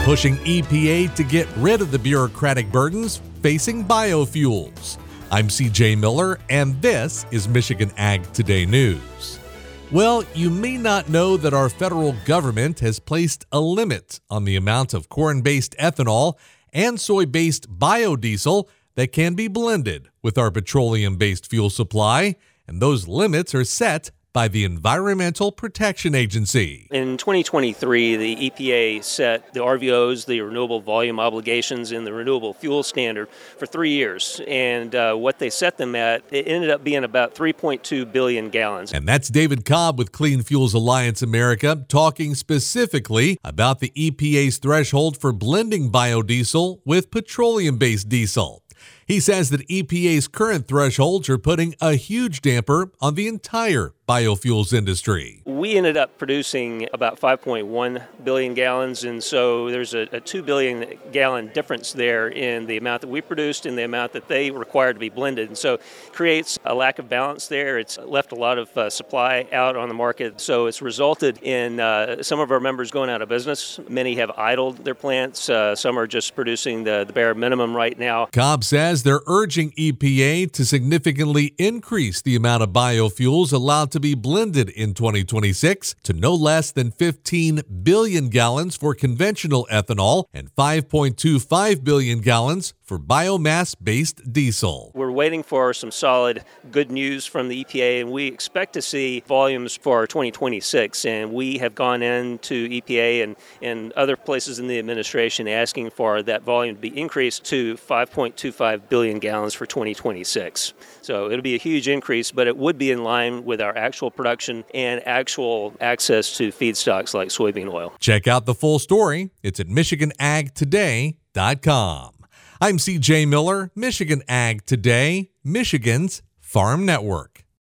pushing EPA to get rid of the bureaucratic burdens facing biofuels. I'm CJ Miller, and this is Michigan Ag Today News. Well, you may not know that our federal government has placed a limit on the amount of corn-based ethanol and soy-based biodiesel that can be blended with our petroleum-based fuel supply, and those limits are set by the Environmental Protection Agency. In 2023, the EPA set the RVOs, the Renewable Volume Obligations, and the Renewable Fuel Standard for 3 years. And what they set them at, it ended up being about 3.2 billion gallons. And that's David Cobb with Clean Fuels Alliance America talking specifically about the EPA's threshold for blending biodiesel with petroleum-based diesel. He says that EPA's current thresholds are putting a huge damper on the entire biofuels industry. We ended up producing about 5.1 billion gallons, and so there's a 2 billion gallon difference there in the amount that we produced and the amount that they required to be blended. And so it creates a lack of balance there. It's left a lot of supply out on the market, so it's resulted in some of our members going out of business. Many have idled their plants. Some are just producing the bare minimum right now. Cobb says they're urging EPA to significantly increase the amount of biofuels allowed to be blended in 2026 to no less than 15 billion gallons for conventional ethanol and 5.25 billion gallons for biomass-based diesel. We're waiting for some solid good news from the EPA, and we expect to see volumes for 2026. And we have gone into EPA and other places in the administration asking for that volume to be increased to 5.25 billion gallons for 2026. So it'll be a huge increase, but it would be in line with our actual production and actual access to feedstocks like soybean oil. Check out the full story. It's at MichiganAgToday.com. I'm CJ Miller, Michigan Ag Today, Michigan's Farm Network.